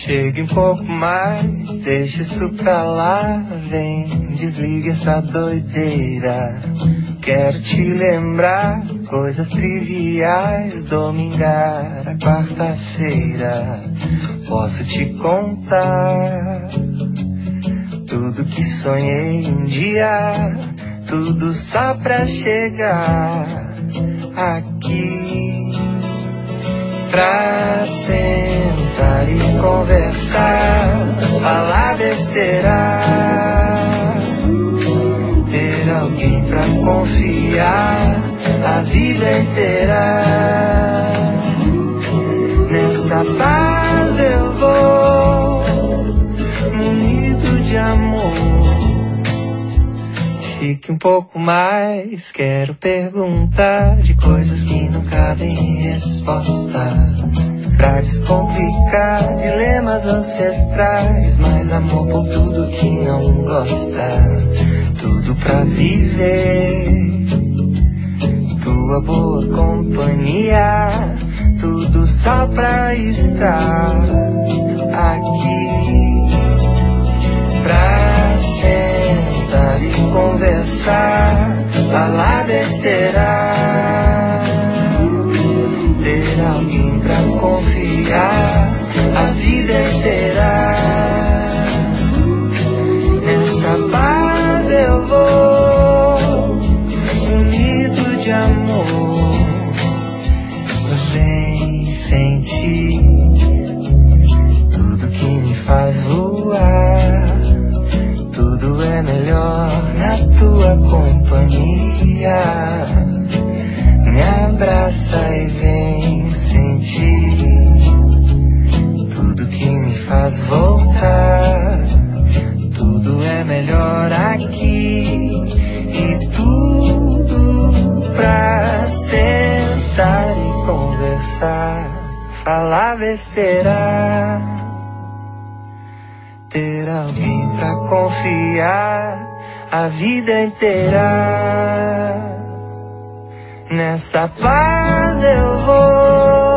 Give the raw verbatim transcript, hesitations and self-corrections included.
Chegue um pouco mais, deixa isso pra lá. Vem, desliga essa doideira. Quero te lembrar coisas triviais. Domingar a quarta-feira. Posso te contar tudo que sonhei um dia. Tudo só pra chegar aqui, pra sentar e conversar, falar besteira, ter alguém pra confiar a vida inteira. Nessa paz eu vou, munido de amor. Fique um pouco mais, quero perguntar de coisas que não cabem em respostas. Pra descomplicar dilemas ancestrais, mais amor por tudo que não gosta. Tudo pra viver, tua boa companhia. Tudo só pra estar aqui, pra sentar e conversar, falar besteira, ter alguém pra confiar a vida inteira. Nessa paz eu vou, unido de amor. Vem sentir tudo que me faz voar. Tudo é melhor na tua companhia. Me abraça e vem sentir tudo que me faz voltar. Tudo é melhor aqui e tudo pra sentar e conversar, falar besteira, ter alguém pra confiar a vida inteira. Nessa paz eu vou.